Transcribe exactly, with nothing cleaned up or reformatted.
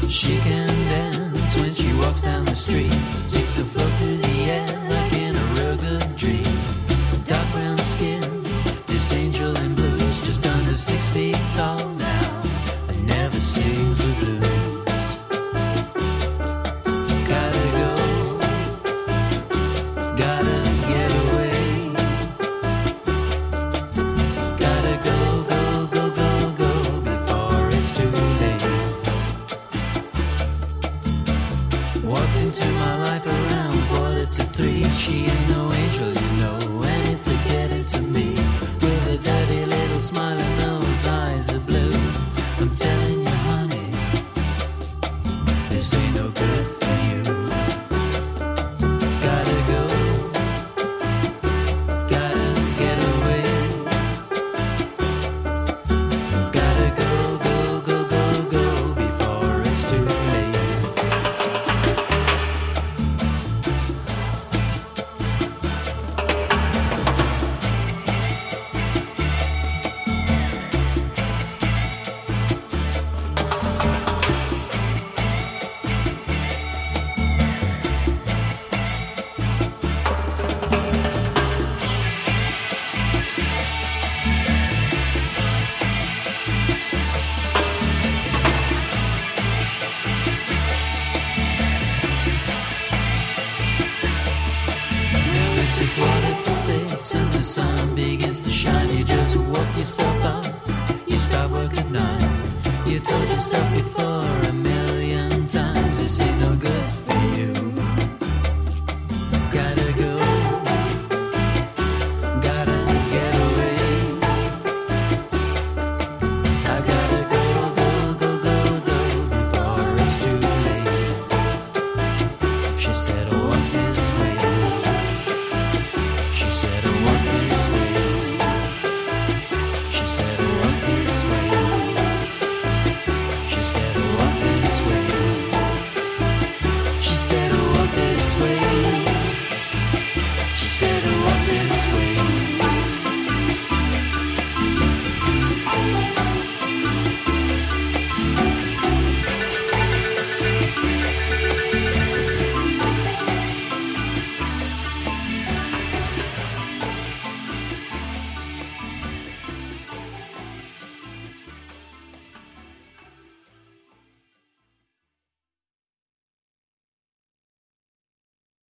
She can dance when she walks down the street. Seems to float through the air like in a real good dream. Dark brown skin, this angel in blues, just under six feet tall now, and never sings the blues. Gotta go, gotta get away. Gotta go, go, go, go, go before it's too late. Walked into my life around quarter to three. She ain't no angel, you know, and it's a getting to me. With a dirty little smile and those eyes are blue. I'm telling you, honey, this ain't no good thing.